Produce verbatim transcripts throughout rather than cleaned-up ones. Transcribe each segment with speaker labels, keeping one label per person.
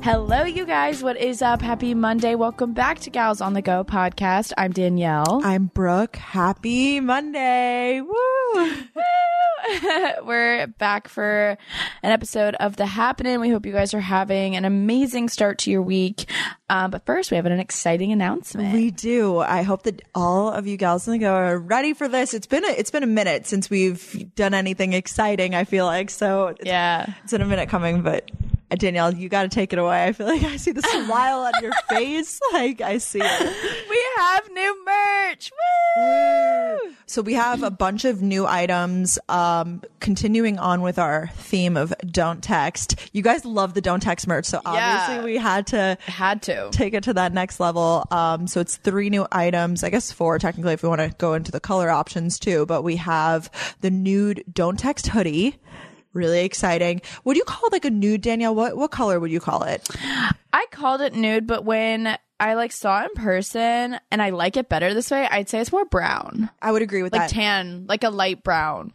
Speaker 1: Hello, you guys. What is up? Happy Monday. Welcome back to Gals on the Go podcast. I'm Danielle.
Speaker 2: I'm Brooke. Happy Monday. Woo!
Speaker 1: Woo! We're back for an episode of The Happening. We hope you guys are having an amazing start to your week. Um, but first, we have an exciting announcement.
Speaker 2: We do. I hope that all of you Gals on the Go are ready for this. It's been a, it's been a minute since we've done anything exciting, I feel like. So it's,
Speaker 1: yeah,
Speaker 2: it's been a minute coming, but Danielle, you got to take it away. I feel like I see the smile on your face. Like I see it.
Speaker 1: We have new merch. Woo!
Speaker 2: So we have a bunch of new items, um, continuing on with our theme of don't text. You guys love the don't text merch. So obviously
Speaker 1: Yeah.
Speaker 2: we had to,
Speaker 1: Had to.
Speaker 2: take it to that next level. Um, so it's three new items, I guess four technically if we want to go into the color options too, but we have the nude don't text hoodie. Really exciting. Would you call it like a nude, Danielle? What what color would you call it?
Speaker 1: I called it nude, but when I like saw it in person and I like it better this way, I'd say it's more brown.
Speaker 2: I would agree with
Speaker 1: Like
Speaker 2: that.
Speaker 1: tan, like a light brown.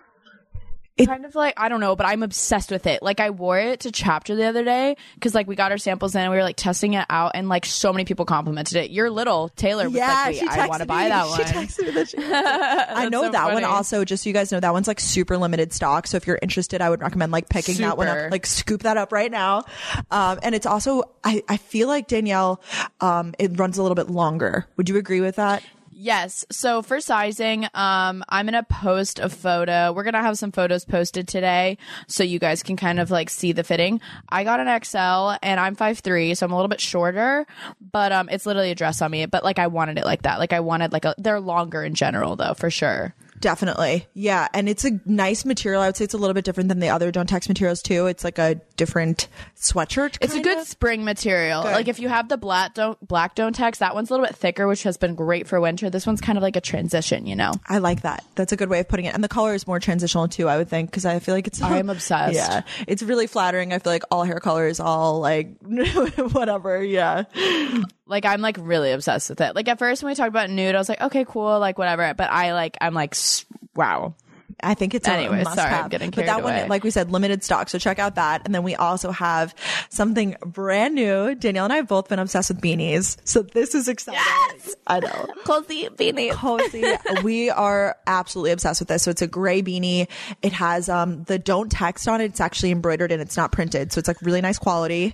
Speaker 2: It-
Speaker 1: kind of like, I don't know, but I'm obsessed with it. Like I wore it to Chapter the other day because like we got our samples in and we were like testing it out and like so many people complimented it. Your little Taylor was
Speaker 2: yeah,
Speaker 1: like,
Speaker 2: she
Speaker 1: wait, I want to
Speaker 2: texted
Speaker 1: buy
Speaker 2: me.
Speaker 1: that
Speaker 2: She
Speaker 1: one.
Speaker 2: texted me that she I know
Speaker 1: so
Speaker 2: that one
Speaker 1: funny.
Speaker 2: also, just so you guys know, that one's like super limited stock. So if you're interested, I would recommend like picking that one
Speaker 1: Super.
Speaker 2: up. Like scoop that up right now. Um, and it's also, I, I feel like Danielle, um, it runs a little bit longer. Would you agree with that?
Speaker 1: Yes. So for sizing, um, I'm going to post a photo. We're going to have some photos posted today so you guys can kind of like see the fitting. I got an X L and I'm five three, so I'm a little bit shorter, but um, it's literally a dress on me. But like I wanted it like that. Like I wanted like a, they're longer in general though, for sure.
Speaker 2: Definitely. Yeah. And it's a nice material. I would say it's a little bit different than the other don't text materials too. It's like a different sweatshirt.
Speaker 1: It's a
Speaker 2: kind
Speaker 1: good
Speaker 2: of.
Speaker 1: spring material.
Speaker 2: Good.
Speaker 1: Like if you have the black don't black don't text, that one's a little bit thicker, which has been great for winter. This one's kind of like a transition, you know.
Speaker 2: I like that. That's a good way of putting it. And the color is more transitional too, I would think, because I feel like it's.
Speaker 1: I'm obsessed.
Speaker 2: Yeah. It's really flattering. I feel like all hair colors, all like whatever. Yeah.
Speaker 1: Like I'm like really obsessed with it. Like at first when we talked about nude, I was like, okay, cool, like whatever. But I like I'm like s- wow.
Speaker 2: I think it's a
Speaker 1: Anyway,
Speaker 2: must
Speaker 1: sorry,
Speaker 2: have.
Speaker 1: I'm getting
Speaker 2: but
Speaker 1: carried
Speaker 2: that
Speaker 1: away.
Speaker 2: one, like we said, limited stock. So check out that. And then we also have something brand new. Danielle and I have both been obsessed with beanies. So this is exciting.
Speaker 1: Yes!
Speaker 2: I know.
Speaker 1: Cozy beanie.
Speaker 2: Cozy. We are absolutely obsessed with this. So it's a gray beanie. It has um the don't text on it. It's actually embroidered and it's not printed. So it's like really nice quality.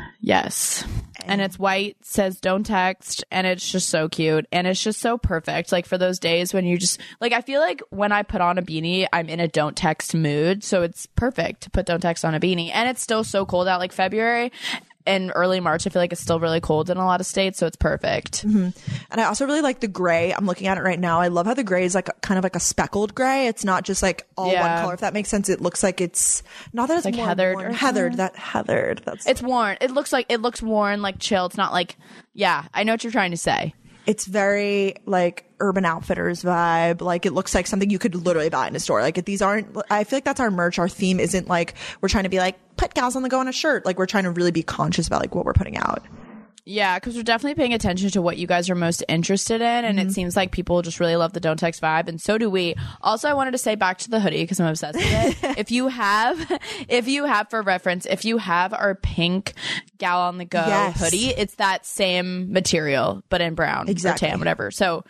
Speaker 1: Yes. And it's white, says don't text, and it's just so cute. And it's just so perfect. Like for those days when you just like I feel like when I put on a beanie, I'm in a don't text mood. So it's perfect to put don't text on a beanie. And it's still so cold out, like February and early March, I feel like it's still really cold in a lot of states, so it's perfect.
Speaker 2: Mm-hmm. And I also really like the gray. I'm looking at it right now. I love how the gray is like kind of like a speckled gray. It's not just like all
Speaker 1: Yeah.
Speaker 2: one color. If that makes sense, it looks like it's not that it's
Speaker 1: Like
Speaker 2: more
Speaker 1: heathered
Speaker 2: worn.
Speaker 1: or
Speaker 2: heathered. That heathered. That's
Speaker 1: It's worn. It looks like it looks worn, like chill. It's not like yeah, I know what you're trying to say.
Speaker 2: it's very like Urban Outfitters vibe. Like it looks like something you could literally buy in a store. Like if these aren't, I feel like that's our merch. Our theme isn't like we're trying to be like put Gals on the Go on a shirt. Like we're trying to really be conscious about like what we're putting out.
Speaker 1: Yeah, because we're definitely paying attention to what you guys are most interested in, and
Speaker 2: Mm-hmm.
Speaker 1: it seems like people just really love the Don't Text vibe, and so do we. Also, I wanted to say back to the hoodie because I'm obsessed with it. If you have, if you have for reference, if you have our pink Gal on the Go
Speaker 2: Yes.
Speaker 1: hoodie, it's that same material but in brown
Speaker 2: Exactly.
Speaker 1: or tan, whatever. So,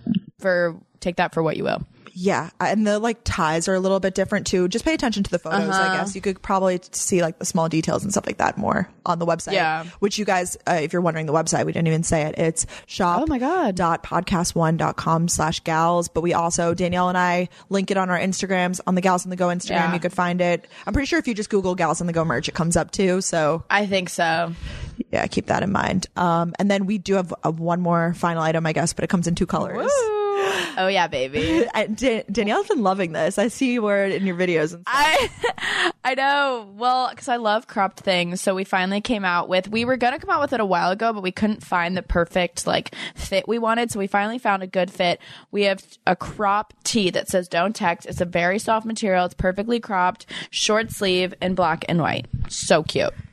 Speaker 1: for take that for what you will.
Speaker 2: Yeah. And the like ties are a little bit different too. Just pay attention to the photos,
Speaker 1: Uh-huh.
Speaker 2: I guess. You could probably see like the small details and stuff like that more on the website.
Speaker 1: Yeah.
Speaker 2: Which you guys, uh, if you're wondering the website, we didn't even say it. It's shop.
Speaker 1: Oh my God.
Speaker 2: dot podcast one dot com slash gals. But we also, Danielle and I link it on our Instagrams, on the Gals on the Go Instagram.
Speaker 1: Yeah.
Speaker 2: You could find it. I'm pretty sure if you just Google Gals on the Go merch, it comes up too. So
Speaker 1: I think so.
Speaker 2: yeah, keep that in mind. Um, and then we do have a, one more final item, I guess, but it comes in two colors.
Speaker 1: Oh yeah, baby.
Speaker 2: I, Dan- Danielle's been loving this. I see you wear it in your videos and stuff.
Speaker 1: I I know. Well, because I love cropped things, so we finally came out with. We were gonna come out with it a while ago, but we couldn't find the perfect like fit we wanted. So we finally found a good fit. We have a crop tee that says "Don't Text." It's a very soft material. It's perfectly cropped, short sleeve, in black and white. So cute.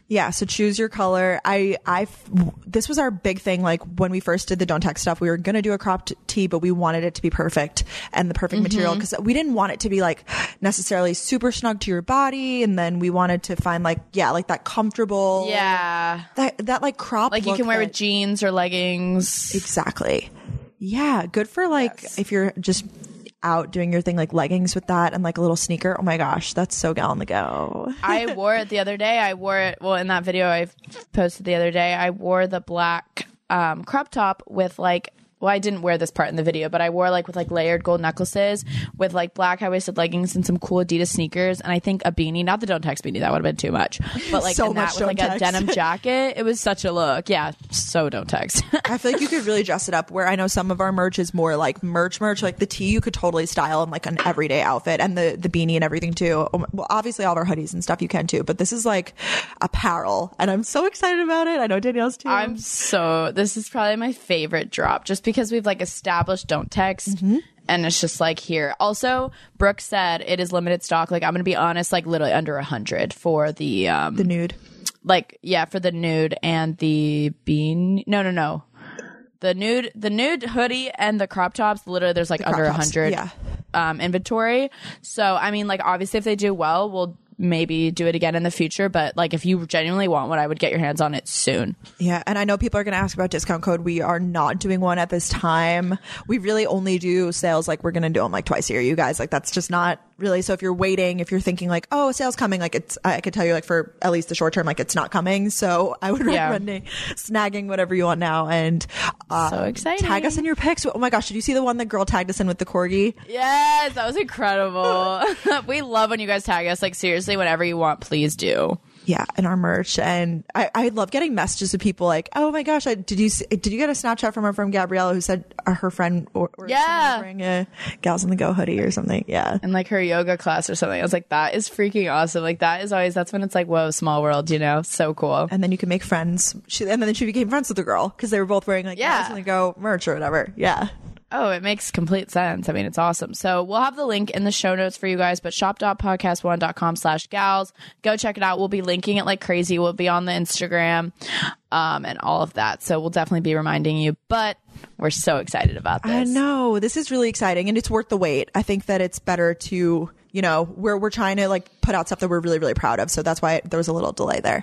Speaker 2: Yeah, so choose your color. I, I, this was our big thing. Like when we first did the Don't Text stuff, we were gonna do a cropped tee, but we wanted it to be perfect and the perfect mm-hmm. material because we didn't want it to be like necessarily super snug to your body, and then we wanted to find like yeah, like that comfortable,
Speaker 1: yeah,
Speaker 2: that that like crop
Speaker 1: like you
Speaker 2: look
Speaker 1: can wear
Speaker 2: that,
Speaker 1: with jeans or leggings.
Speaker 2: Exactly. Yeah, good for like
Speaker 1: Yes.
Speaker 2: if you're just out doing your thing, like leggings with that and like a little sneaker. Oh my gosh, that's so gal on the go.
Speaker 1: I wore it the other day. I wore it, well, in that video I posted the other day, I wore the black um, crop top with like, well, I didn't wear this part in the video, but I wore like with like layered gold necklaces with like black high-waisted leggings and some cool Adidas sneakers, and I think a beanie, not the Don't Text beanie, that would have been too much, but like
Speaker 2: so
Speaker 1: in that
Speaker 2: much
Speaker 1: with like
Speaker 2: Don't
Speaker 1: a
Speaker 2: Text.
Speaker 1: denim jacket. It was such a look. Yeah, so Don't Text.
Speaker 2: I feel like you could really dress it up, where I know some of our merch is more like merch merch, like the tee you could totally style in like an everyday outfit, and the the beanie and everything too. Well, obviously all of our hoodies and stuff you can too, but this is like apparel, and I'm so excited about it. I know Danielle's too.
Speaker 1: I'm so, this is probably my favorite drop, just because we've like established Don't Text, mm-hmm. and it's just like here. Also, Brooke said it is limited stock. Like I'm gonna be honest, like literally under a hundred for the um
Speaker 2: the nude.
Speaker 1: Like yeah, for the nude and the bean. No, no, no. The nude, the nude hoodie and the crop tops. Literally, there's like
Speaker 2: The
Speaker 1: under a
Speaker 2: crop tops,
Speaker 1: hundred
Speaker 2: yeah.
Speaker 1: um inventory. So I mean, like obviously, if they do well, we'll maybe do it again in the future, but like if you genuinely want one, I would get your hands on it soon.
Speaker 2: Yeah, and I know people are going to ask about discount code. We are not doing one at this time. We really only do sales, like we're going to do them like twice a year, you guys. Like that's just not really. So if you're waiting, if you're thinking like, oh, sales coming, like it's, I could tell you like for at least the short term, like it's not coming. So I would
Speaker 1: Yeah.
Speaker 2: recommend snagging whatever you want now, and uh,
Speaker 1: So exciting.
Speaker 2: tag us in your pics. Oh my gosh, did you see the one that girl tagged us in with the corgi?
Speaker 1: Yes, that was incredible. We love when you guys tag us. Like seriously, whenever you want, please do.
Speaker 2: Yeah, and our merch, and I, I love getting messages of people like, "Oh my gosh, I, did you did you get a Snapchat from our friend Gabriella who said uh, her friend or, or
Speaker 1: Yeah.
Speaker 2: was wearing a Gals on the Go hoodie or something?" Yeah,
Speaker 1: And like her yoga class or something. I was like, that is freaking awesome. Like that is always, that's when it's like, whoa, small world, you know? So cool.
Speaker 2: and then you can make friends. She, and then she became friends with the girl because they were both wearing like
Speaker 1: Yeah.
Speaker 2: Gals on the Go merch or whatever. Yeah.
Speaker 1: Oh, it makes complete sense. I mean, it's awesome. So we'll have the link in the show notes for you guys, but shop.podcast1.com slash gals. Go check it out. We'll be linking it like crazy. We'll be on the Instagram um, and all of that. So we'll definitely be reminding you, but we're so excited about this.
Speaker 2: I know, this is really exciting, and it's worth the wait. I think that it's better to, you know, we're we're trying to like put out stuff that we're really really proud of. So that's why there was a little delay there.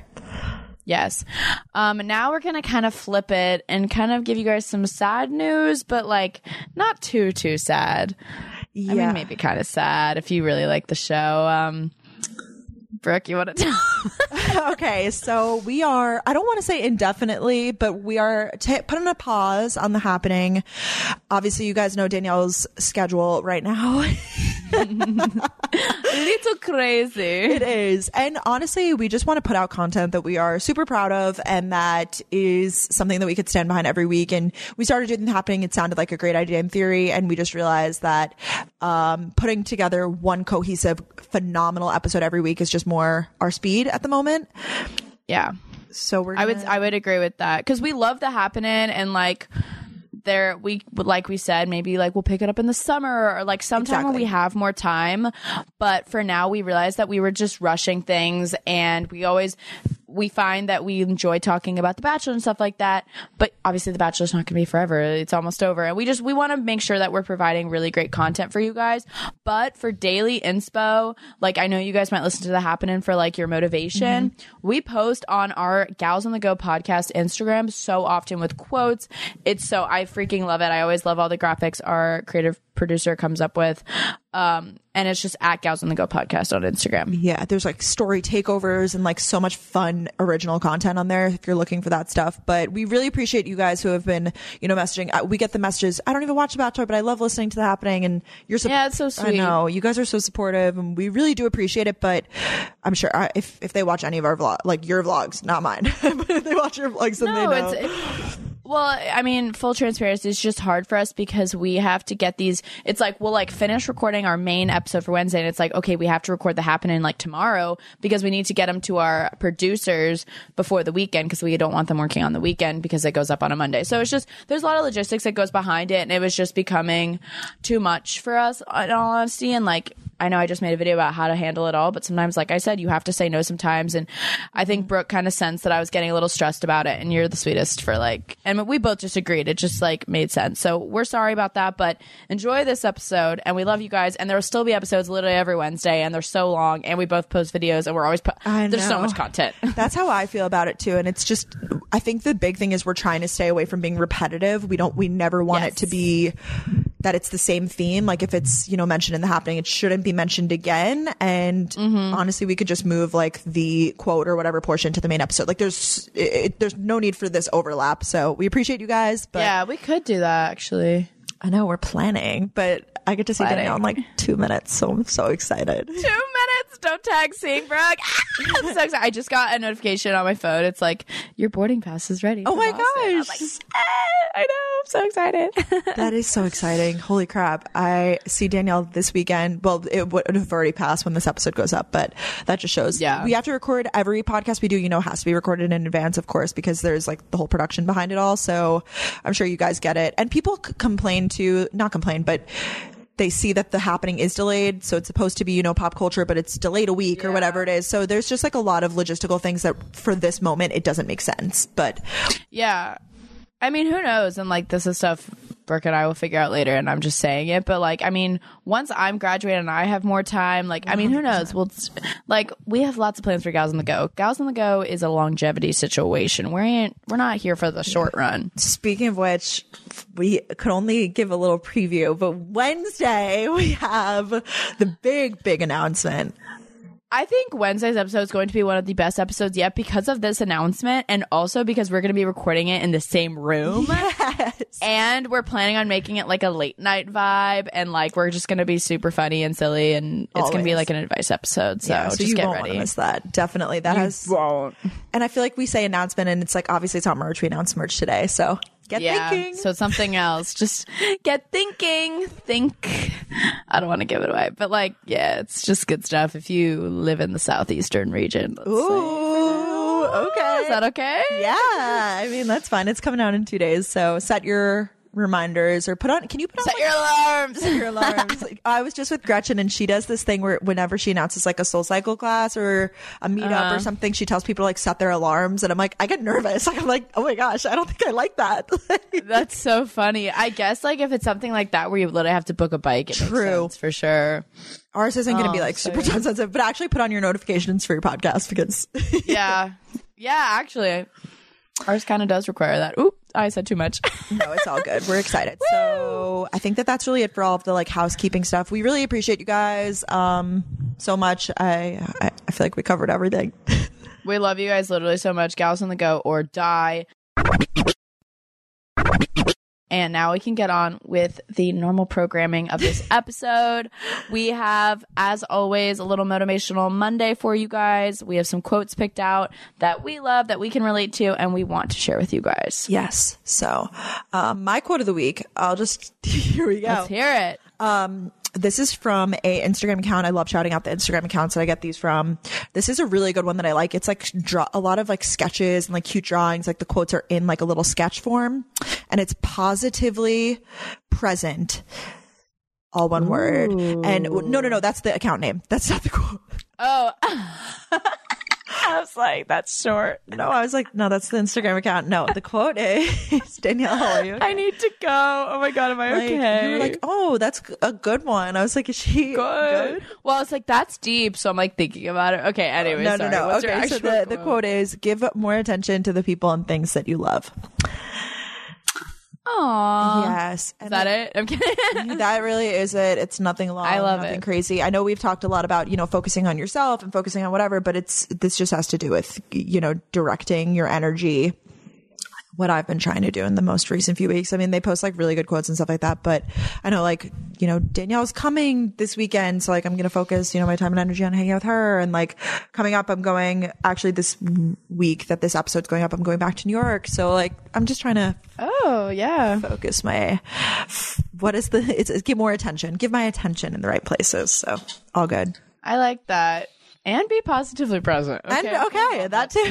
Speaker 1: Yes. Um, now we're going to kind of flip it and kind of give you guys some sad news, but like not too, too sad.
Speaker 2: Yeah.
Speaker 1: I mean, maybe kind of sad if you really like the show. Um, Brooke, you want to tell?
Speaker 2: Okay, so we are, I don't want to say indefinitely, but we are t- putting a pause on the happening. Obviously, you guys know Danielle's schedule right now.
Speaker 1: Little crazy.
Speaker 2: It is. And honestly, we just want to put out content that we are super proud of, and that is something that we could stand behind every week. And we started doing the happening. It sounded like a great idea in theory. And we just realized that um, putting together one cohesive, phenomenal episode every week is just more our speed at the moment.
Speaker 1: Yeah.
Speaker 2: So we're
Speaker 1: I would,
Speaker 2: gonna-
Speaker 1: I would agree with that. Because we love the happening, and like, there we like we said, maybe like we'll pick it up in the summer or like sometime when
Speaker 2: Exactly.
Speaker 1: we have more time, but for now we realized that we were just rushing things, and we always we find that we enjoy talking about The Bachelor and stuff like that, but obviously The Bachelor's not going to be forever. It's almost over, and we just we want to make sure that we're providing really great content for you guys. But for daily inspo, like I know you guys might listen to The Happening for like your motivation. Mm-hmm. We post on our Gals on the Go podcast Instagram so often with quotes. It's so I freaking love it. I always love all the graphics our creative producer comes up with. Um, and it's just at Gals on the Go podcast on Instagram.
Speaker 2: Yeah, there's like story takeovers and like so much fun original content on there if you're looking for that stuff. But we really appreciate you guys who have been, you know, messaging. Uh, We get the messages. I don't even watch The Bachelor, but I love listening to The Happening. And you're so
Speaker 1: Yeah, it's so sweet.
Speaker 2: I know you guys are so supportive, and we really do appreciate it. But I'm sure uh, if if they watch any of our vlog, like your vlogs, not mine, but if they watch your vlogs, then
Speaker 1: No,
Speaker 2: they know.
Speaker 1: it's it, Well, I mean, full transparency, it's just hard for us because we have to get these. It's like we'll like finish recording our main episode for Wednesday, and it's like, okay, we have to record the happening like tomorrow because we need to get them to our producers before the weekend because we don't want them working on the weekend because it goes up on a Monday. So it's just there's a lot of logistics that goes behind it, and it was just becoming too much for us in all honesty. And like, I know I just made a video about how to handle it all, but sometimes, like I said, you have to say no sometimes. And I think Brooke kind of sensed that I was getting a little stressed about it, and you're the sweetest for like, and we both just agreed. It just like made sense. So we're sorry about that, but enjoy this episode, and we love you guys. And there will still be episodes literally every Wednesday, and they're so long, and we both post videos, and we're always po- there's so much content.
Speaker 2: That's how I feel about it too. And it's just, I think the big thing is we're trying to stay away from being repetitive. We don't, we never want
Speaker 1: Yes.
Speaker 2: it to be that it's the same theme. Like if it's, you know, mentioned in the happening, it shouldn't be mentioned again. And
Speaker 1: Mm-hmm.
Speaker 2: honestly, we could just move like the quote or whatever portion to the main episode. Like there's, it, there's no need for this overlap. So we appreciate you guys. But
Speaker 1: Yeah, we could do that actually.
Speaker 2: I know we're planning, but I get to see
Speaker 1: Planning.
Speaker 2: Danielle in like two minutes. So I'm so excited.
Speaker 1: Two minutes. Don't tag seeing Brooke. I'm so excited. I just got a notification on my phone. It's like your boarding pass is ready.
Speaker 2: Oh
Speaker 1: for
Speaker 2: my
Speaker 1: Boston. I'm
Speaker 2: gosh.
Speaker 1: like, "Eh, I know. I'm so excited.
Speaker 2: That is so exciting. Holy crap. I see Danielle this weekend. Well, it would have already passed when this episode goes up, but that just shows.
Speaker 1: Yeah.
Speaker 2: We have to record every podcast we do, you know, has to be recorded in advance, of course, because there's like the whole production behind it all. So I'm sure you guys get it. And people c- complain to, not complain, but they see that the happening is delayed. So it's supposed to be, you know, pop culture, but it's delayed a week
Speaker 1: Yeah.
Speaker 2: or whatever it is. So there's just like a lot of logistical things that for this moment, it doesn't make sense. But
Speaker 1: Yeah. I mean, who knows? And like, this is stuff Brooke and I will figure out later, and I'm just saying it. But like, I mean, once I'm graduated and I have more time, like, I mean, who knows? We'll like, we have lots of plans for Gals on the Go. Gals on the Go is a longevity situation. We ain't, we're not here for the short run.
Speaker 2: speaking of which, we could only give a little preview, but Wednesday we have the big, big announcement.
Speaker 1: I think Wednesday's episode is going to be one of the best episodes yet because of this announcement, and also because we're going to be recording it in the same room.
Speaker 2: Yes.
Speaker 1: And we're planning on making it like a late night vibe, and like we're just going to be super funny and silly, and it's going to be
Speaker 2: Always.
Speaker 1: like an advice episode. So,
Speaker 2: Yeah, so
Speaker 1: just
Speaker 2: you
Speaker 1: get
Speaker 2: won't
Speaker 1: ready.
Speaker 2: want to miss that. Definitely. That has,
Speaker 1: won't.
Speaker 2: and I feel like we say announcement and it's like, obviously it's not merch. We announced merch today. So get
Speaker 1: Yeah,
Speaker 2: thinking.
Speaker 1: so it's something else. Just get thinking. Think. I don't want to give it away, but like, yeah, it's just good stuff. If you live in the southeastern region, let's say.
Speaker 2: Ooh, okay.
Speaker 1: Is that okay?
Speaker 2: Yeah. I mean, that's fine. It's coming out in two days. So set your reminders or put on, can you put on
Speaker 1: Set
Speaker 2: like,
Speaker 1: your alarms.
Speaker 2: your alarms? Like, I was just with Gretchen and she does this thing where whenever she announces like a Soul Cycle class or a meetup
Speaker 1: Uh-huh.
Speaker 2: or something, she tells people to like set their alarms. And I'm like, I get nervous. Like, I'm like, oh my gosh, I don't think I like that.
Speaker 1: That's so funny. I guess like if it's something like that where you literally have to book a bike, it makes
Speaker 2: True.
Speaker 1: sense for sure.
Speaker 2: Ours isn't going to be
Speaker 1: Oh,
Speaker 2: like
Speaker 1: so
Speaker 2: super
Speaker 1: good.
Speaker 2: time sensitive, but actually put on your notifications for your podcast because
Speaker 1: Yeah. Yeah, actually. Ours kind of does require that. Oop, I said too much.
Speaker 2: no, it's all good. We're excited. So I think that that's really it for all of the like housekeeping stuff. We really appreciate you guys um so much. I I, I feel like we covered everything.
Speaker 1: We love you guys literally so much. Gals on the Go or die. And now we can get on with the normal programming of this episode. We have, as always, a little motivational Monday for you guys. We have some quotes picked out that we love, that we can relate to, and we want to share with you guys.
Speaker 2: Yes. So um my quote of the week, I'll just here we go.
Speaker 1: Let's hear it.
Speaker 2: Um, this is from a Instagram account. I love shouting out the Instagram accounts that I get these from. This is a really good one that I like. It's like draw a lot of like sketches and like cute drawings. Like the quotes are in like a little sketch form, and it's positively present. All one word. And no, no, no, that's the account name. That's not the quote.
Speaker 1: Oh, I was like, that's short.
Speaker 2: No, I was like, no, that's the Instagram account. No, the quote is Danielle, how are you?
Speaker 1: I need to go. Oh my God, am I
Speaker 2: Like,
Speaker 1: okay?
Speaker 2: you were like, oh, that's a good one. I was like, is she
Speaker 1: good. Well, it's like, that's deep. So I'm like thinking about it. Okay, anyway,
Speaker 2: No,
Speaker 1: sorry.
Speaker 2: no, no.
Speaker 1: What's your
Speaker 2: Okay, so
Speaker 1: actual
Speaker 2: the, the quote is, give more attention to the people and things that you love.
Speaker 1: Aww.
Speaker 2: Yes.
Speaker 1: Is that it? I'm kidding.
Speaker 2: That really is it. It's nothing long.
Speaker 1: I love
Speaker 2: nothing
Speaker 1: it.
Speaker 2: crazy. I know we've talked a lot about, you know, focusing on yourself and focusing on whatever, but it's, this just has to do with, you know, directing your energy what I've been trying to do in the most recent few weeks. I mean, they post like really good quotes and stuff like that, but I know like, you know, Danielle's coming this weekend. So like, I'm going to focus, you know, my time and energy on hanging out with her. And like coming up, I'm going actually this week that this episode's going up, I'm going back to New York. So like, I'm just trying to
Speaker 1: Oh yeah.
Speaker 2: focus my, what is the, it's, it's give more attention, give my attention in the right places. So all good.
Speaker 1: I like that. And be positively present.
Speaker 2: Okay, and okay, that too.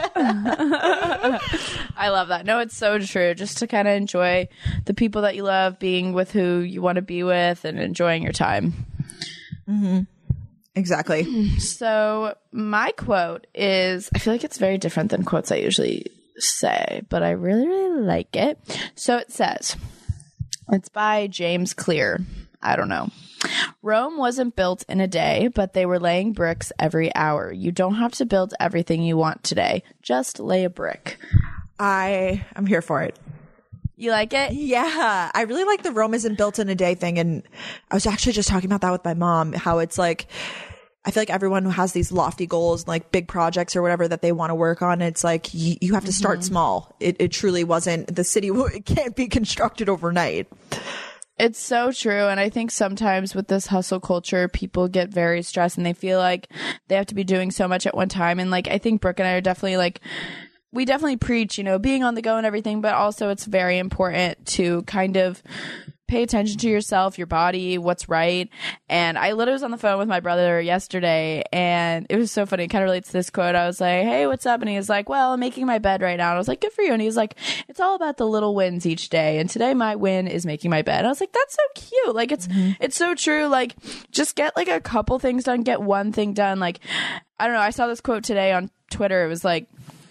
Speaker 1: I love that. No, it's so true. Just to kind of enjoy the people that you love, being with who you want to be with, and enjoying your time.
Speaker 2: Mm-hmm. Exactly.
Speaker 1: So my quote is, I feel like it's very different than quotes I usually say, but I really, really like it. So it says, it's by James Clear. I don't know. Rome wasn't built in a day, but they were laying bricks every hour. You don't have to build everything you want today. Just lay a brick.
Speaker 2: I am here for it.
Speaker 1: You like it?
Speaker 2: Yeah. I really like the Rome isn't built in a day thing. And I was actually just talking about that with my mom, how it's like, I feel like everyone who has these lofty goals, like big projects or whatever that they want to work on, it's like you, you have to start mm-hmm. small. It, it truly wasn't, the city it can't be constructed overnight.
Speaker 1: It's so true. And I think sometimes with this hustle culture, people get very stressed and they feel like they have to be doing so much at one time. And like, I think Brooke and I are definitely like, we definitely preach, you know, being on the go and everything, but also it's very important to kind of pay attention to yourself, your body, what's right. And I literally was on the phone with my brother yesterday and it was so funny. It kind of relates to this quote. I was like, hey, what's up? And he was like, well, I'm making my bed right now. And I was like, good for you. And he was like, it's all about the little wins each day. And today my win is making my bed. And I was like, that's so cute. Like it's, mm-hmm. it's so true. Like just get like a couple things done, get one thing done. Like, I don't know. I saw this quote today on Twitter. It was like,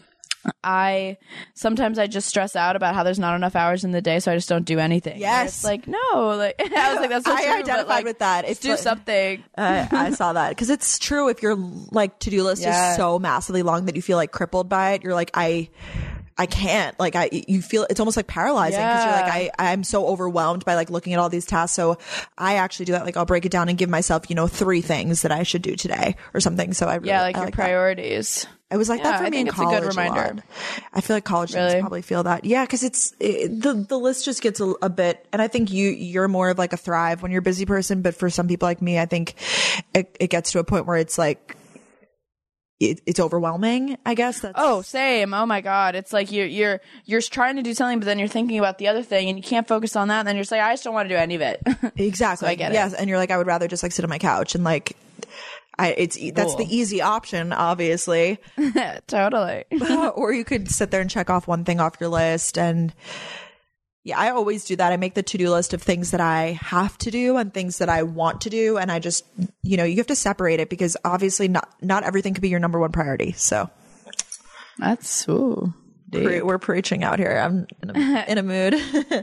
Speaker 1: I sometimes I just stress out about how there's not enough hours in the day, so I just don't do anything.
Speaker 2: Yes,
Speaker 1: it's like no, like I was like that's so
Speaker 2: I
Speaker 1: true,
Speaker 2: identified
Speaker 1: but, like,
Speaker 2: with that. It's
Speaker 1: do
Speaker 2: like,
Speaker 1: something.
Speaker 2: uh, I saw that because it's true. If your like to do list
Speaker 1: yeah.
Speaker 2: is so massively long that you feel like crippled by it, you're like I. I can't like I you feel it's almost like paralyzing because
Speaker 1: yeah.
Speaker 2: you're like I I'm so overwhelmed by like looking at all these tasks. So I actually do that. Like I'll break it down and give myself, you know, three things that I should do today or something. So I really,
Speaker 1: yeah like
Speaker 2: I
Speaker 1: your
Speaker 2: like
Speaker 1: priorities.
Speaker 2: That. It was like
Speaker 1: yeah,
Speaker 2: that for
Speaker 1: I
Speaker 2: me
Speaker 1: think
Speaker 2: in
Speaker 1: it's
Speaker 2: college.
Speaker 1: a good reminder.
Speaker 2: A lot. I feel like college
Speaker 1: really?
Speaker 2: students probably feel that. Yeah, because it's it, the the list just gets a, a bit. And I think you you're more of like a thrive when you're a busy person. But for some people like me, I think it, it gets to a point where it's like. It, it's overwhelming, I guess. That's-
Speaker 1: oh, same. Oh my God. It's like you're, you're, you're trying to do something, but then you're thinking about the other thing and you can't focus on that. And then you're just like, I just don't want to do any of it.
Speaker 2: Exactly.
Speaker 1: So I get it.
Speaker 2: Yes. And you're like, I would rather just like sit on my couch and like, I, it's, that's
Speaker 1: cool.
Speaker 2: the easy option, obviously.
Speaker 1: Totally.
Speaker 2: Or you could sit there and check off one thing off your list. And yeah, I always do that. I make the to-do list of things that I have to do and things that I want to do. And I just, you know, you have to separate it because obviously not, not everything could be your number one priority. So
Speaker 1: that's, ooh,
Speaker 2: pre- we're preaching out here. I'm in a, in a mood.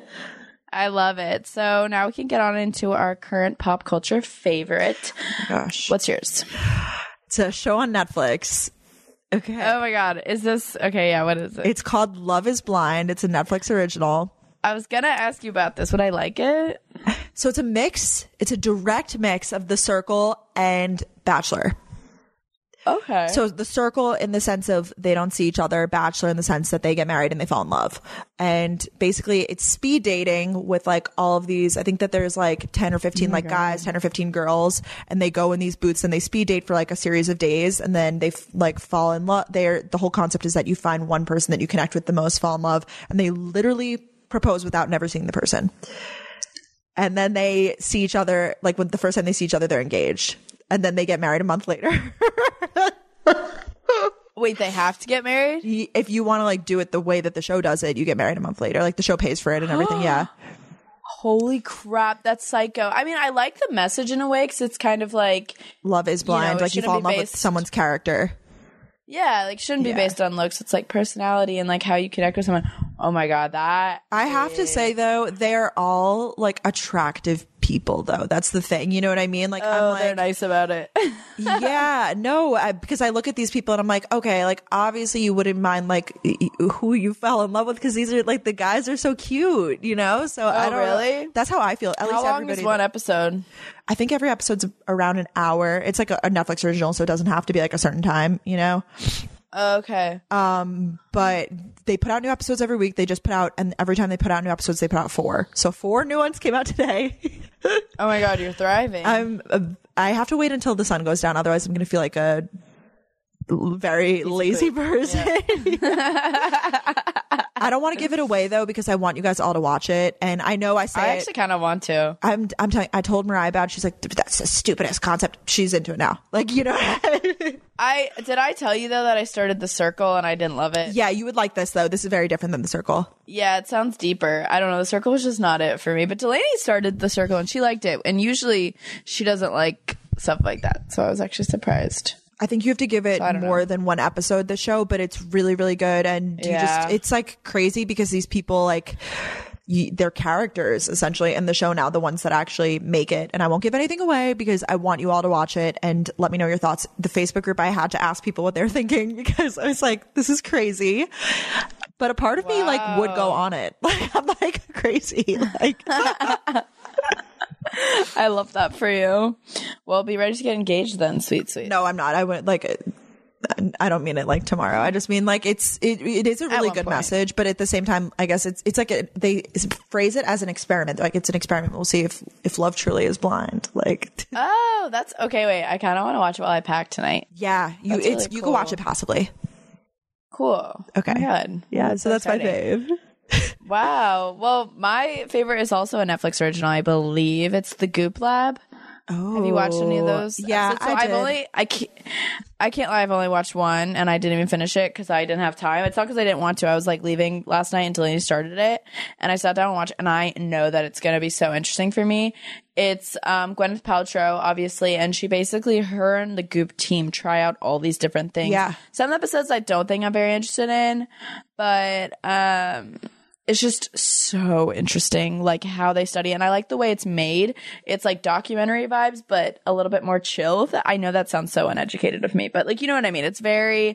Speaker 1: I love it. So now we can get on into our current pop culture favorite.
Speaker 2: Oh my gosh.
Speaker 1: What's yours?
Speaker 2: It's a show on Netflix. Okay.
Speaker 1: Oh my God. Is this, okay. Yeah. What is it?
Speaker 2: It's called Love is Blind. It's a Netflix original.
Speaker 1: I was going to ask you about this. Would I like it?
Speaker 2: So it's a mix. It's a direct mix of The Circle and Bachelor.
Speaker 1: Okay.
Speaker 2: So The Circle in the sense of they don't see each other. Bachelor in the sense that they get married and they fall in love. And basically it's speed dating with like all of these. I think that there's like ten or fifteen oh like God. guys, ten or fifteen girls. And they go in these booths and they speed date for like a series of days. And then they f- like fall in love. They're, the whole concept is that you find one person that you connect with the most, fall in love. And they literally propose without never seeing the person. And then they see each other, like when the first time they see each other, they're engaged. And then they get married a month later.
Speaker 1: Wait, they have to get married?
Speaker 2: If you want to like do it the way that the show does it, you get married a month later. Like the show pays for it and everything. Yeah.
Speaker 1: Holy crap. That's psycho. I mean, I like the message in a way because it's kind of like.
Speaker 2: Love is blind. You know, like you fall in love
Speaker 1: based-
Speaker 2: with someone's character.
Speaker 1: Yeah, like shouldn't be
Speaker 2: yeah.
Speaker 1: based on looks. It's like personality and like how you connect with someone. Oh my God, that
Speaker 2: I have
Speaker 1: is...
Speaker 2: to say though, they're all like attractive people though. That's the thing. You know what I mean? Like,
Speaker 1: oh,
Speaker 2: I'm like,
Speaker 1: they're nice about it.
Speaker 2: yeah, no, I, because I look at these people and I'm like, okay, like obviously you wouldn't mind like who you fell in love with because these are like the guys are so cute, you know? So
Speaker 1: oh,
Speaker 2: I don't
Speaker 1: really?
Speaker 2: Know. That's how I feel. At
Speaker 1: how
Speaker 2: least
Speaker 1: long
Speaker 2: everybody
Speaker 1: is one
Speaker 2: that,
Speaker 1: episode?
Speaker 2: I think every episode's around an hour. It's like a, a Netflix original, so it doesn't have to be like a certain time, you know?
Speaker 1: Okay.
Speaker 2: Um, but they put out new episodes every week. They just put out, and every time they put out new episodes, they put out four. So four new ones came out today.
Speaker 1: Oh my God, you're thriving.
Speaker 2: I'm. Uh, I have to wait until the sun goes down. Otherwise, I'm going to feel like a very lazy person. Yeah. I don't want to give it away though, because I want you guys all to watch it. And I know I say
Speaker 1: I actually kind of want to.
Speaker 2: I'm, I'm telling, I told Mariah about it. She's like, that's the stupidest concept. She's into it now. Like, you know,
Speaker 1: I, did I tell you though that I started The Circle and I didn't love it?
Speaker 2: yeah, you would like this though. This is very different than The Circle.
Speaker 1: Yeah, it sounds deeper. I don't know. The Circle was just not it for me, but Delaney started The Circle and she liked it. And usually she doesn't like stuff like that. So I was actually surprised.
Speaker 2: I think you have to give it
Speaker 1: So
Speaker 2: more
Speaker 1: know.
Speaker 2: than one episode, the show, but it's really, really good. And you
Speaker 1: Yeah.
Speaker 2: just, it's like crazy because these people, like, you, they're characters essentially in the show now, the ones that actually make it. And I won't give anything away because I want you all to watch it and let me know your thoughts. The Facebook group, I had to ask people what they're thinking because I was like, this is crazy. But a part of me like would go on it. Like, I'm like crazy. Like,
Speaker 1: I love that for you. Well, be ready to get engaged then, sweet, sweet.
Speaker 2: no, I'm not. I wouldn't like, I don't mean it like tomorrow. I just mean like it's it, it is a really
Speaker 1: one
Speaker 2: good
Speaker 1: point.
Speaker 2: message, but at the same time, I guess it's it's like a, they phrase it as an experiment. Like it's an experiment. We'll see if if love truly is blind. Like
Speaker 1: Oh, that's okay. Wait, I kind of want to watch it while I pack tonight.
Speaker 2: yeah, you
Speaker 1: That's
Speaker 2: it's
Speaker 1: really
Speaker 2: you can watch
Speaker 1: cool.
Speaker 2: it passively.
Speaker 1: Cool.
Speaker 2: Okay.
Speaker 1: Oh my God.
Speaker 2: Yeah, so that's my
Speaker 1: exciting.
Speaker 2: fave.
Speaker 1: Wow. Well, my favorite is also a Netflix original, I believe. It's The Goop Lab.
Speaker 2: Oh,
Speaker 1: Have you watched any of those?
Speaker 2: Yeah,
Speaker 1: episodes? So
Speaker 2: I
Speaker 1: I've
Speaker 2: did.
Speaker 1: only I can't, I can't lie. I've only watched one, and I didn't even finish it because I didn't have time. It's not because I didn't want to. I was like leaving last night until he started it, and I sat down and watched. And I know that it's going to be so interesting for me. It's um, Gwyneth Paltrow, obviously, and she basically her and the Goop team try out all these different things.
Speaker 2: Yeah.
Speaker 1: Some episodes I don't think I'm very interested in, but um. It's just so interesting, like how they study. And I like the way it's made. It's like documentary vibes, but a little bit more chill. That I know that sounds so uneducated of me, but like, you know what I mean? It's very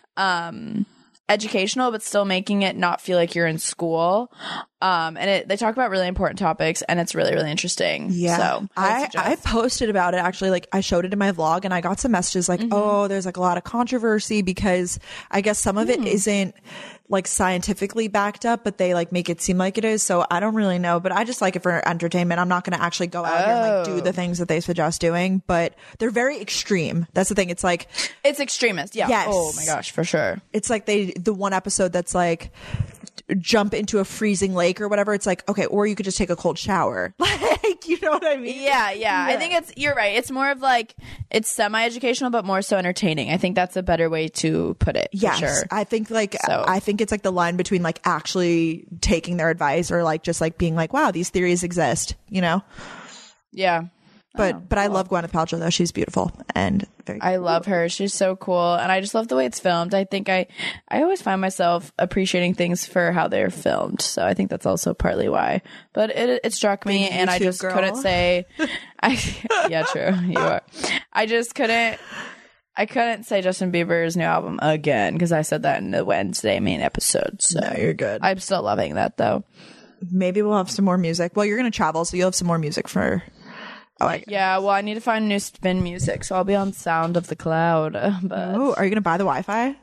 Speaker 1: um, educational, but still making it not feel like you're in school. Um, and it, they talk about really important topics, and it's really, really interesting.
Speaker 2: Yeah,
Speaker 1: So
Speaker 2: I,
Speaker 1: suggest.
Speaker 2: I posted about it actually. Like I showed it in my vlog, and I got some messages like,
Speaker 1: Mm-hmm.
Speaker 2: "Oh, there's like a lot of controversy because I guess some of
Speaker 1: Hmm.
Speaker 2: it isn't like scientifically backed up, but they like make it seem like it is." So I don't really know, but I just like it for entertainment. I'm not going to actually go out here and like do
Speaker 1: Oh.
Speaker 2: the things that they suggest doing, but they're very extreme. That's the thing. It's like
Speaker 1: It's extremist. Yeah.
Speaker 2: Yes.
Speaker 1: Oh my gosh, for sure.
Speaker 2: it's like they the one episode that's like jump into a freezing lake or whatever. It's like, okay, or you could just take a cold shower. Like, you know what I mean?
Speaker 1: Yeah, yeah, I think it's you're right. It's more of like it's semi-educational, but more so entertaining. I think that's a better way to put it. For
Speaker 2: Yes,
Speaker 1: sure.
Speaker 2: I think like
Speaker 1: So-
Speaker 2: I think it's like the line between like actually taking their advice or like just like being like, wow, these theories exist, you know.
Speaker 1: Yeah,
Speaker 2: But
Speaker 1: Oh,
Speaker 2: but I love Gwyneth Paltrow though. She's beautiful and very.
Speaker 1: I love her. She's so cool, and I just love the way it's filmed. I think I I always find myself appreciating things for how they're filmed. So I think that's also partly why. But it it struck me,
Speaker 2: Big
Speaker 1: and I
Speaker 2: YouTube
Speaker 1: just
Speaker 2: girl.
Speaker 1: couldn't say. I yeah, true. You are. I just couldn't. I couldn't say Justin Bieber's new album again because I said that in the Wednesday main episode. So
Speaker 2: No, you're good.
Speaker 1: I'm still loving that though.
Speaker 2: Maybe we'll have some more music. Well, you're gonna travel, so you'll have some more music for. Oh, I,
Speaker 1: Yeah, well, I need to find new spin music, so I'll be on Sound of the Cloud. But
Speaker 2: oh, are you gonna buy the Wi-Fi?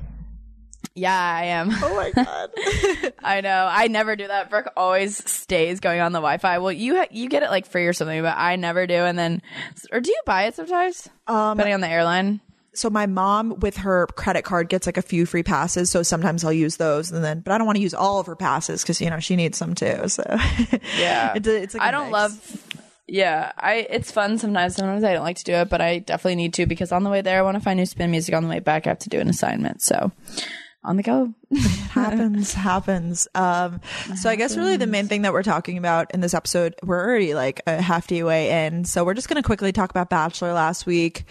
Speaker 1: yeah, I am.
Speaker 2: Oh my god.
Speaker 1: I know. I never do that. Brooke always stays going on the Wi-Fi. Well, you ha- you get it like free or something, but I never do. And then, or do you buy it sometimes?
Speaker 2: Um,
Speaker 1: Depending on the airline.
Speaker 2: So my mom with her credit card gets like a few free passes. So sometimes I'll use those and then, but I don't want to use all of her passes because, you know, she needs some too. So
Speaker 1: Yeah,
Speaker 2: it's, a- it's like a
Speaker 1: I don't
Speaker 2: mix.
Speaker 1: love. Yeah, I it's fun sometimes. Sometimes I don't like to do it, but I definitely need to because on the way there, I want to find new spin music. On the way back, I have to do an assignment. So on the go.
Speaker 2: happens, happens. Um, so I guess really the main thing that we're talking about in this episode, we're already like a hefty way in. So we're just going to quickly talk about Bachelor last week.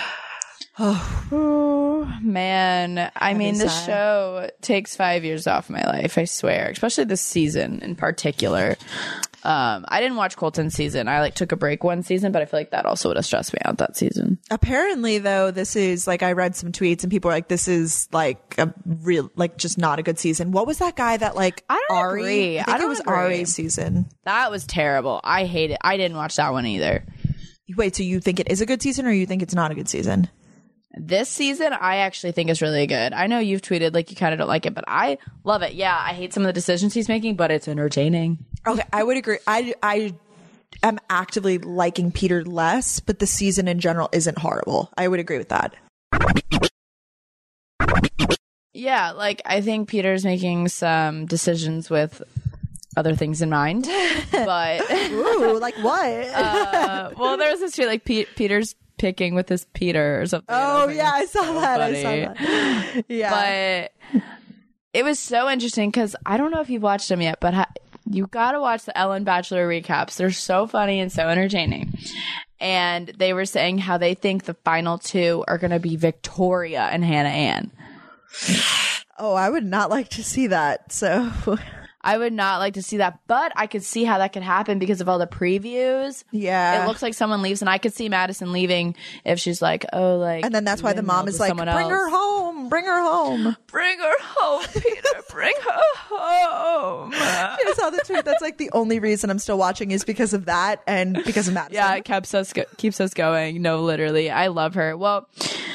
Speaker 1: Oh man, I mean, this
Speaker 2: sigh.
Speaker 1: show takes five years off my life. I swear, especially this season in particular. Um, I didn't watch Colton's season. I like took a break one season, but I feel like that also would have stressed me out that season.
Speaker 2: Apparently though, this is like, I read some tweets and people were like, this is like a real, like just not a good season. What was that guy that like
Speaker 1: I don't
Speaker 2: Ari?
Speaker 1: agree.
Speaker 2: I think
Speaker 1: I don't
Speaker 2: it was
Speaker 1: agree.
Speaker 2: Ari's season.
Speaker 1: That was terrible. I hate it. I didn't watch that one either.
Speaker 2: Wait, so you think it is a good season or you think it's not a good season?
Speaker 1: This season, I actually think is really good. I know you've tweeted like you kind of don't like it, but I love it. Yeah, I hate some of the decisions he's making, but it's entertaining.
Speaker 2: Okay, I would agree. I I am actively liking Peter less, but the season in general isn't horrible. I would agree with that.
Speaker 1: Yeah, like I think Peter's making some decisions with other things in mind, but
Speaker 2: ooh, like what?
Speaker 1: uh, well, there was this tweet like P- Peter's picking with his Peter or something.
Speaker 2: Oh yeah, I saw
Speaker 1: so
Speaker 2: that.
Speaker 1: funny.
Speaker 2: I saw that. Yeah,
Speaker 1: but it was so interesting because I don't know if you've watched them yet, but ha- you got to watch the Ellen Bachelor recaps. They're so funny and so entertaining. And they were saying how they think the final two are going to be Victoria and Hannah Ann.
Speaker 2: Oh, I would not like to see that. So
Speaker 1: I would not like to see that, but I could see how that could happen because of all the previews.
Speaker 2: Yeah.
Speaker 1: It looks like someone leaves, and I could see Madison leaving if she's like, oh, like.
Speaker 2: And then that's why the mom is like, bring
Speaker 1: else.
Speaker 2: her home, bring her home.
Speaker 1: Bring her home, Peter, bring her home.
Speaker 2: I saw the tweet. That's like the only reason I'm still watching is because of that and because of Madison.
Speaker 1: Yeah, it keeps us, go- keeps us going. No, literally. I love her. Well,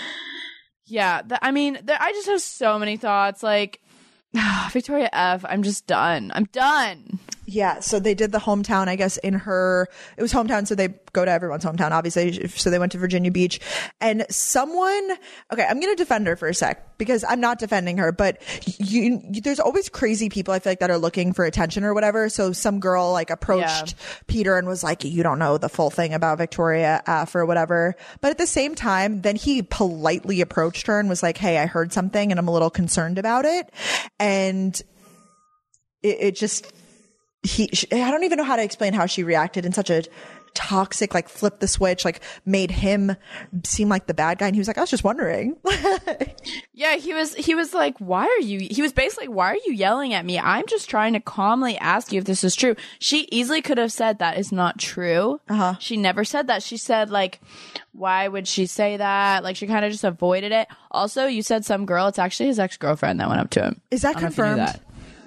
Speaker 1: yeah, the, I mean, the, I just have so many thoughts. Like, Victoria F, I'm just done. I'm done.
Speaker 2: Yeah, so they did the hometown, I guess, in her, it was hometown, so they go to everyone's hometown, obviously, so they went to Virginia Beach, and someone, okay, I'm going to defend her for a sec, because I'm not defending her, but you, you, there's always crazy people, I feel like, that are looking for attention or whatever, so some girl, like, approached
Speaker 1: Yeah.
Speaker 2: Peter and was like, you don't know the full thing about Victoria F or whatever, but at the same time, then he politely approached her and was like, hey, I heard something, and I'm a little concerned about it, and it, it just... He, she, I don't even know how to explain how she reacted in such a toxic, like flip the switch, like made him seem like the bad guy. And he was like, I was just wondering.
Speaker 1: Yeah, he was, he was like, why are you, he was basically, why are you yelling at me? I'm just trying to calmly ask you if this is true. She easily could have said that is not true.
Speaker 2: Uh-huh.
Speaker 1: She never said that. She said like, why would she say that? Like she kind of just avoided it. Also, you said some girl, it's actually his ex-girlfriend that went up to him.
Speaker 2: Is that
Speaker 1: I don't know if you knew
Speaker 2: confirmed?
Speaker 1: that.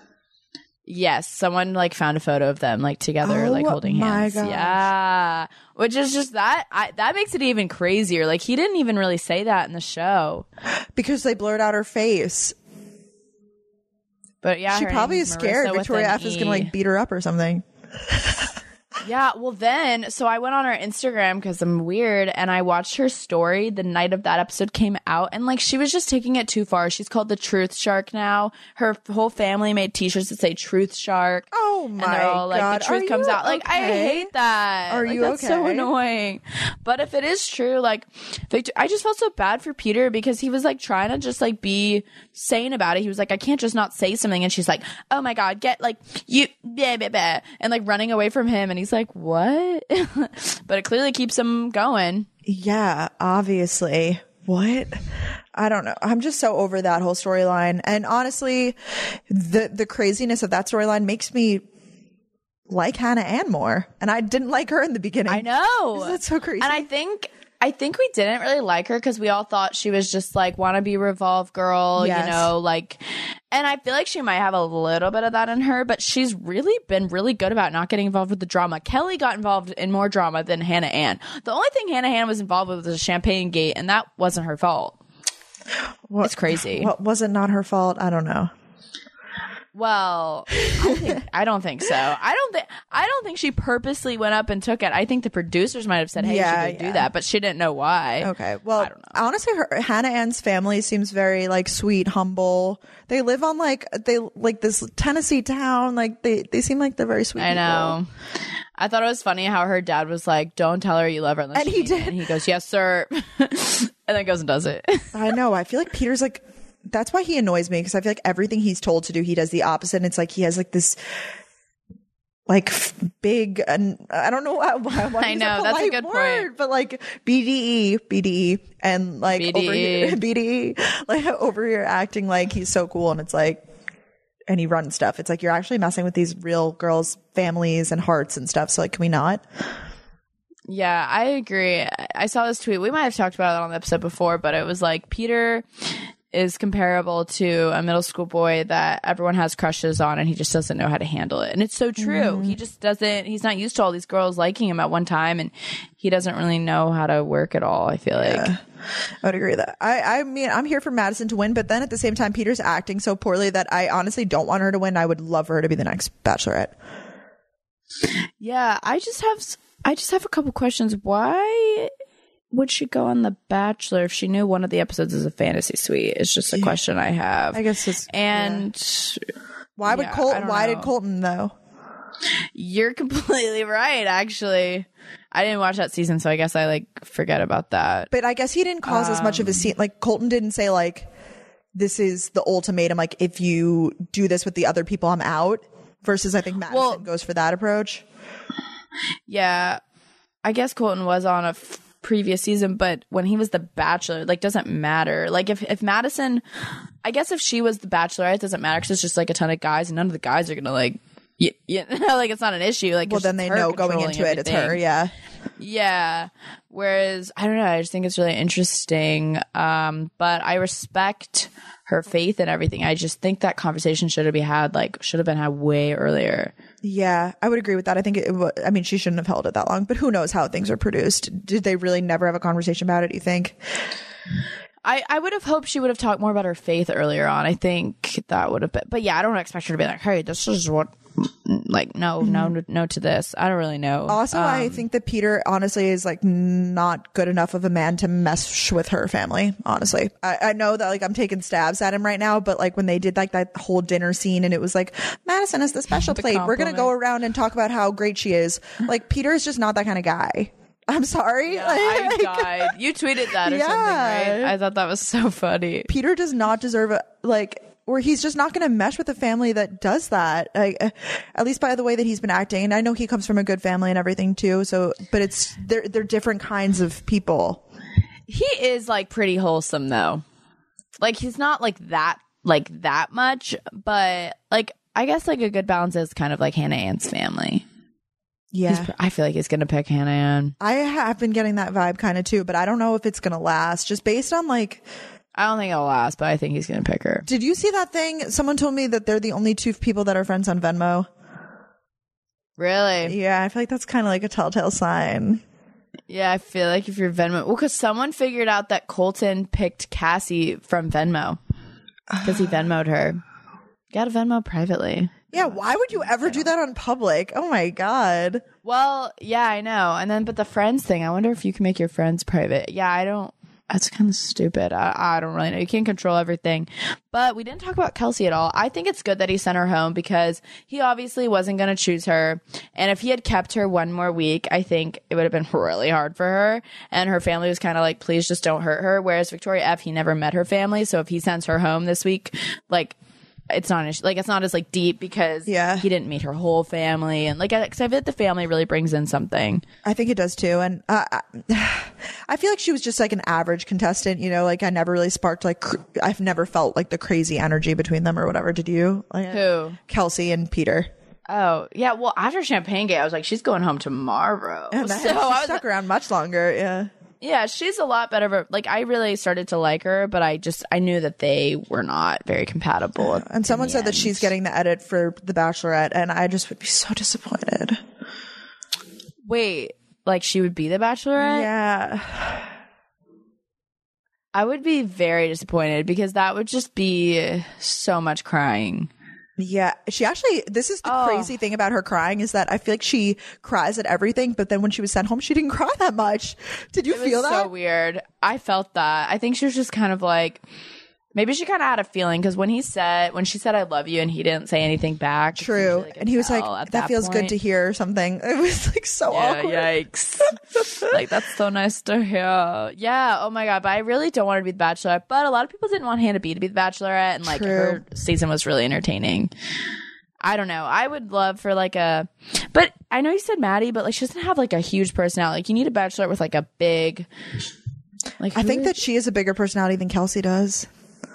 Speaker 1: Yes, someone like found a photo of them like together,
Speaker 2: Oh
Speaker 1: like holding
Speaker 2: my
Speaker 1: hands.
Speaker 2: gosh.
Speaker 1: Yeah, which is just that. I, that makes it even crazier. Like he didn't even really say that in the show.
Speaker 2: Because they blurred out her face.
Speaker 1: But yeah,
Speaker 2: She
Speaker 1: her
Speaker 2: probably
Speaker 1: name's
Speaker 2: is scared
Speaker 1: Marissa with
Speaker 2: Victoria
Speaker 1: an
Speaker 2: F is
Speaker 1: E.
Speaker 2: going to like beat her up or something.
Speaker 1: Yeah, well then, so I went on her Instagram because I'm weird, and I watched her story the night of that episode came out, and like she was just taking it too far. She's called the Truth Shark now. Her whole family made T-shirts that say Truth Shark.
Speaker 2: Oh my
Speaker 1: And they're all like,
Speaker 2: God.
Speaker 1: the truth
Speaker 2: Are
Speaker 1: comes
Speaker 2: you
Speaker 1: out. Like, I
Speaker 2: okay?
Speaker 1: hate that.
Speaker 2: Are
Speaker 1: Like,
Speaker 2: you
Speaker 1: that's so
Speaker 2: okay?
Speaker 1: annoying. But if it is true, like, Victor, I just felt so bad for Peter because he was like trying to just like be sane about it. He was like, I can't just not say something. And she's like, oh my God, get like, you, blah, blah, blah, and like running away from him. And he's like, what? But it clearly keeps him going.
Speaker 2: Yeah, obviously. What? I don't know. I'm just so over that whole storyline. And honestly, the the craziness of that storyline makes me like Hannah Ann more. And I didn't like her in the beginning.
Speaker 1: I know.
Speaker 2: That's so crazy.
Speaker 1: And I think I think we didn't really like her because we all thought she was just like wannabe Revolve girl,
Speaker 2: Yes.
Speaker 1: you know, like, and I feel like she might have a little bit of that in her, but she's really been really good about not getting involved with the drama. Kelly got involved in more drama than Hannah Ann. The only thing Hannah Ann was involved with was the Champagne Gate, and that wasn't her fault.
Speaker 2: What-
Speaker 1: It's crazy.
Speaker 2: What, was it not her fault? I don't know.
Speaker 1: Well, I, think, I don't think so. I don't think I don't think she purposely went up and took it. I think the producers might have said, "Hey,
Speaker 2: Yeah,
Speaker 1: you should go
Speaker 2: yeah.
Speaker 1: do that," but she didn't know why.
Speaker 2: Okay. Well,
Speaker 1: I don't know.
Speaker 2: honestly, her, Hannah Ann's family seems very like sweet, humble. They live on like they like this Tennessee town. Like they they seem like they're very sweet.
Speaker 1: I
Speaker 2: people.
Speaker 1: know. I thought it was funny how her dad was like, "Don't tell her you love her," unless
Speaker 2: And
Speaker 1: she
Speaker 2: he
Speaker 1: means it."
Speaker 2: did.
Speaker 1: And he goes, "Yes, sir," and then goes and does it.
Speaker 2: I know. I feel like Peter's like, that's why he annoys me, because I feel like everything he's told to do, he does the opposite. And it's like he has like this, like f- big, and I don't know why. why, why
Speaker 1: I
Speaker 2: use
Speaker 1: know,
Speaker 2: a
Speaker 1: that's a
Speaker 2: polite
Speaker 1: good
Speaker 2: word,
Speaker 1: point.
Speaker 2: But like B D E, B D E, and like
Speaker 1: B D E.
Speaker 2: over here, B D E, like over here acting like he's so cool, and it's like, and he runs stuff. It's like you're actually messing with these real girls' families and hearts and stuff. So like, can we not?
Speaker 1: Yeah, I agree. I saw this tweet. We might have talked about it on the episode before, but it was like Peter is comparable to a middle school boy that everyone has crushes on and he just doesn't know how to handle it. And it's so true. Mm. He just doesn't, he's not used to all these girls liking him at one time and he doesn't really know how to work it all, I feel yeah. like.
Speaker 2: I would agree with that. I, I mean, I'm here for Madison to win, but then at the same time, Peter's acting so poorly that I honestly don't want her to win. I would love for her to be the next Bachelorette.
Speaker 1: Yeah, I just have, I just have a couple questions. Why would she go on The Bachelor if she knew one of the episodes is a fantasy suite? It's just a yeah. question I have.
Speaker 2: I guess it's
Speaker 1: and
Speaker 2: yeah. why would yeah, Colton? Why know. did Colton though?
Speaker 1: You're completely right. Actually, I didn't watch that season, so I guess I like forget about that.
Speaker 2: But I guess he didn't cause um, as much of a scene. Like Colton didn't say like, "This is the ultimatum." Like, if you do this with the other people, I'm out. Versus, I think Madison well, goes for that approach.
Speaker 1: Yeah, I guess Colton was on a f- previous season, but when he was the Bachelor, like, doesn't matter. Like, if, if Madison, I guess if she was the Bachelorette, it doesn't matter because it's just like a ton of guys, and none of the guys are gonna like, yeah, you know, like it's not an issue. Like,
Speaker 2: well, then they know going into it, everything. It's her, yeah,
Speaker 1: yeah. Whereas, I don't know, I just think it's really interesting. Um, but I respect her faith and everything. I just think that conversation should have been had, like, should have been had way earlier.
Speaker 2: Yeah, I would agree with that. I think it, it I mean, she shouldn't have held it that long, but who knows how things are produced. Did they really never have a conversation about it, you think?
Speaker 1: I, I would have hoped she would have talked more about her faith earlier on. I think that would have been, but yeah, I don't expect her to be like, hey, this is what, like, no, mm-hmm. no, no to this. I don't really know.
Speaker 2: Also,
Speaker 1: um,
Speaker 2: I think that Peter honestly is like not good enough of a man to mess with her family. Honestly, I, I know that like I'm taking stabs at him right now, but like when they did like that whole dinner scene and it was like, Madison is the special the plate. Compliment. We're going to go around and talk about how great she is. Like Peter is just not that kind of guy. I'm sorry.
Speaker 1: Yeah, I died. You tweeted that or yeah. something, right? I thought that was so funny.
Speaker 2: Peter does not deserve a, like, or he's just not going to mesh with a family that does that. Like, at least by the way that he's been acting. And I know he comes from a good family and everything too. So, but it's, they're, they're different kinds of people.
Speaker 1: He is like pretty wholesome though. Like he's not like that, like that much, but like, I guess like a good balance is kind of like Hannah Ann's family.
Speaker 2: Yeah.
Speaker 1: He's, I feel like he's going to pick Hannah Ann.
Speaker 2: I have been getting that vibe kind of too, but I don't know if it's going to last just based on like,
Speaker 1: I don't think it'll last, but I think he's going to pick her.
Speaker 2: Did you see that thing? Someone told me that they're the only two people that are friends on Venmo.
Speaker 1: Really?
Speaker 2: Yeah. I feel like that's kind of like a telltale sign.
Speaker 1: Yeah. I feel like if you're Venmo, well, cause someone figured out that Colton picked Cassie from Venmo because he Venmo'd her. You gotta Venmo privately.
Speaker 2: Yeah, why would you ever do that on public? Oh my God.
Speaker 1: Well, yeah, I know. And then, but the friends thing, I wonder if you can make your friends private. Yeah, I don't, that's kind of stupid. I, I don't really know. You can't control everything. But we didn't talk about Kelsey at all. I think it's good that he sent her home because he obviously wasn't going to choose her. And if he had kept her one more week, I think it would have been really hard for her. And her family was kind of like, please just don't hurt her. Whereas Victoria F, he never met her family. So if he sends her home this week, like, it's not an issue. Like it's not as like deep because
Speaker 2: yeah.
Speaker 1: he didn't meet her whole family and like because I feel like the family really brings in something.
Speaker 2: I think it does too, and uh, I feel like she was just like an average contestant. You know, like I never really sparked like cr- I've never felt like the crazy energy between them or whatever. Did you? Like,
Speaker 1: Who?
Speaker 2: Kelsey and Peter.
Speaker 1: Oh yeah. Well, after Champagne Gate, I was like, she's going home tomorrow.
Speaker 2: Yeah, so
Speaker 1: she
Speaker 2: I was stuck like, around much longer. Yeah.
Speaker 1: Yeah, she's a lot better. Like, I really started to like her, but I just, I knew that they were not very compatible.
Speaker 2: Uh, and someone said end. that she's getting the edit for The Bachelorette, and I just would be so disappointed.
Speaker 1: Wait, like she would be The Bachelorette?
Speaker 2: Yeah.
Speaker 1: I would be very disappointed because that would just be so much crying.
Speaker 2: Yeah, she actually, this is the oh. crazy thing about her crying is that I feel like she cries at everything, but then when she was sent home, she didn't cry that much. Did you
Speaker 1: it
Speaker 2: feel
Speaker 1: was
Speaker 2: that?
Speaker 1: So weird. I felt that. I think she was just kind of like, maybe she kind of had a feeling because when he said, when she said, I love you and he didn't say anything back.
Speaker 2: True. Like and he was like, that, that feels point. good to hear or something. It was like so
Speaker 1: yeah,
Speaker 2: awkward.
Speaker 1: Yikes. Like, that's so nice to hear. Yeah. Oh my God. But I really don't want her to be the Bachelorette. But a lot of people didn't want Hannah B to be the Bachelorette. And like
Speaker 2: True.
Speaker 1: her season was really entertaining. I don't know. I would love for like a, but I know you said Maddie, but like she doesn't have like a huge personality. Like you need a Bachelorette with like a big, like
Speaker 2: I think is- that she has a bigger personality than Kelsey does.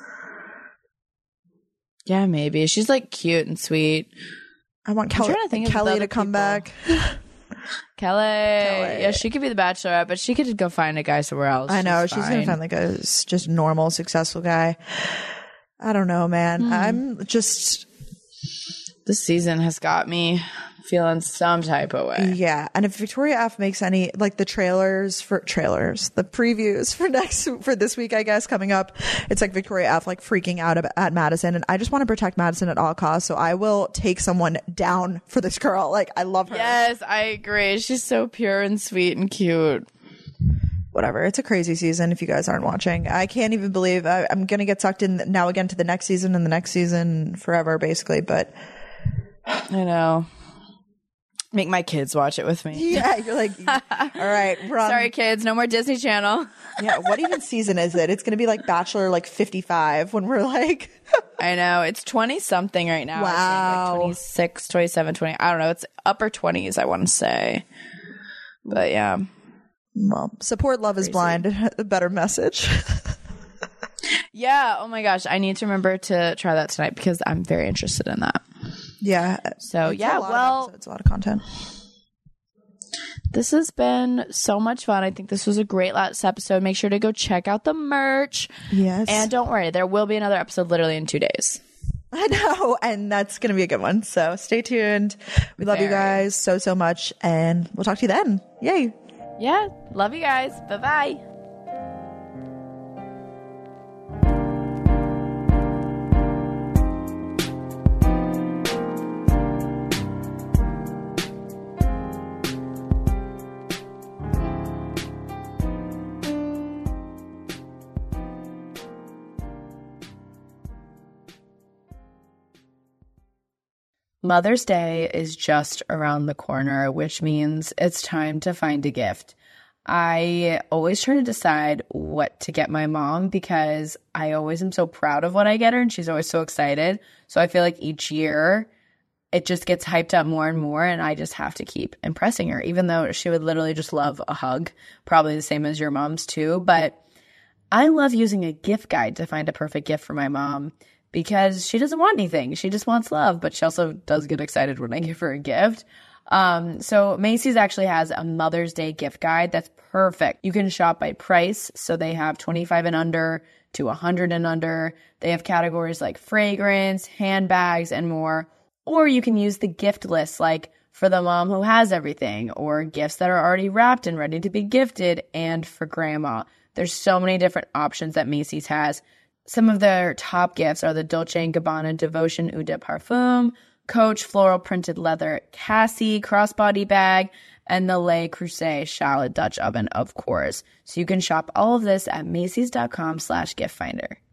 Speaker 1: Yeah, maybe. She's like cute and sweet.
Speaker 2: I want Kel- to Kelly to come
Speaker 1: people.
Speaker 2: back.
Speaker 1: Kelly. Kelly. Yeah, she could be the bachelorette, but she could go find a guy somewhere else.
Speaker 2: I know.
Speaker 1: She's,
Speaker 2: she's going to find like a just normal, successful guy. I don't know, man. Mm. I'm just...
Speaker 1: This season has got me feeling some type of way.
Speaker 2: Yeah. And if Victoria F makes any, like the trailers for trailers, the previews for next, for this week, I guess, coming up, it's like Victoria F like freaking out at Madison. And I just want to protect Madison at all costs. So I will take someone down for this girl. Like, I love her.
Speaker 1: Yes, I agree. She's so pure and sweet and cute.
Speaker 2: Whatever. It's a crazy season if you guys aren't watching. I can't even believe I, I'm going to get sucked in now again to the next season and the next season forever, basically. But
Speaker 1: I know. Make my kids watch it with me.
Speaker 2: Yeah, you're like, all right, run.
Speaker 1: Sorry, kids, no more Disney Channel.
Speaker 2: Yeah, what even season is it? It's going to be like Bachelor like fifty-five when we're like...
Speaker 1: I know, it's twenty-something right now.
Speaker 2: Wow.
Speaker 1: I think, like twenty-six, twenty-seven, twenty. I don't know, it's upper twenties, I want to say. But yeah.
Speaker 2: Well, support Love Crazy. Is Blind. A better message.
Speaker 1: Yeah, oh my gosh, I need to remember to try that tonight because I'm very interested in that.
Speaker 2: Yeah.
Speaker 1: So
Speaker 2: it's
Speaker 1: yeah, well,
Speaker 2: it's a lot of content.
Speaker 1: This has been so much fun. I think this was a great last episode. Make sure to go check out the merch.
Speaker 2: Yes.
Speaker 1: And don't worry, there will be another episode literally in two days.
Speaker 2: I know, and that's going to be a good one. So stay tuned. We love very. you guys so, so much, and we'll talk to you then. Yay.
Speaker 1: Yeah. Love you guys. Bye-bye. Mother's Day is just around the corner, which means it's time to find a gift. I always try to decide what to get my mom because I always am so proud of what I get her and she's always so excited. So I feel like each year it just gets hyped up more and more and I just have to keep impressing her, even though she would literally just love a hug, probably the same as your mom's too. But I love using a gift guide to find a perfect gift for my mom. Because she doesn't want anything. She just wants love, but she also does get excited when I give her a gift. Um, so Macy's actually has a Mother's Day gift guide that's perfect. You can shop by price. So they have twenty-five and under to one hundred and under. They have categories like fragrance, handbags, and more. Or you can use the gift list like for the mom who has everything or gifts that are already wrapped and ready to be gifted and for grandma. There's so many different options that Macy's has. Some of their top gifts are the Dolce and Gabbana Devotion Eau de Parfum, Coach Floral Printed Leather Cassie Crossbody Bag, and the Le Creuset Shallot Dutch Oven, of course. So you can shop all of this at Macy's.com slash gift finder.